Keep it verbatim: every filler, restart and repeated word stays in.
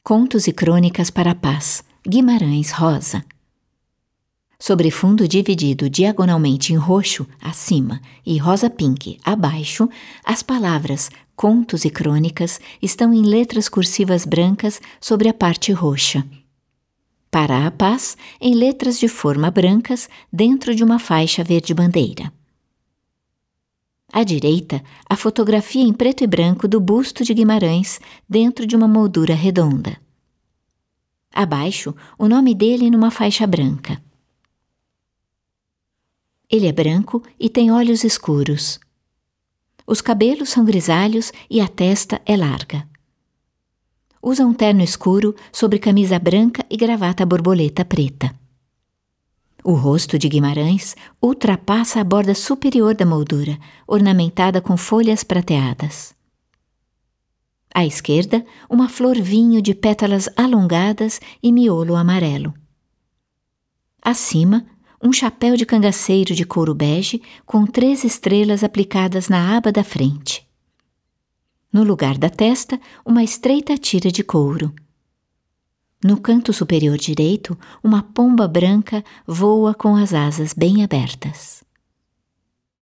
Contos e Crônicas para a Paz, Guimarães Rosa. Sobre fundo dividido diagonalmente em roxo, acima, e rosa pink, abaixo, as palavras Contos e Crônicas estão em letras cursivas brancas sobre a parte roxa. Para a Paz, em letras de forma brancas, dentro de uma faixa verde-bandeira. À direita, a fotografia em preto e branco do busto de Guimarães, dentro de uma moldura redonda. Abaixo, o nome dele numa faixa branca. Ele é branco e tem olhos escuros. Os cabelos são grisalhos e a testa é larga. Usa um terno escuro sobre camisa branca e gravata borboleta preta. O rosto de Guimarães ultrapassa a borda superior da moldura, ornamentada com folhas prateadas. À esquerda, uma flor-vinho de pétalas alongadas e miolo amarelo. Acima, um chapéu de cangaceiro de couro bege com três estrelas aplicadas na aba da frente. No lugar da testa, uma estreita tira de couro. No canto superior direito, uma pomba branca voa com as asas bem abertas.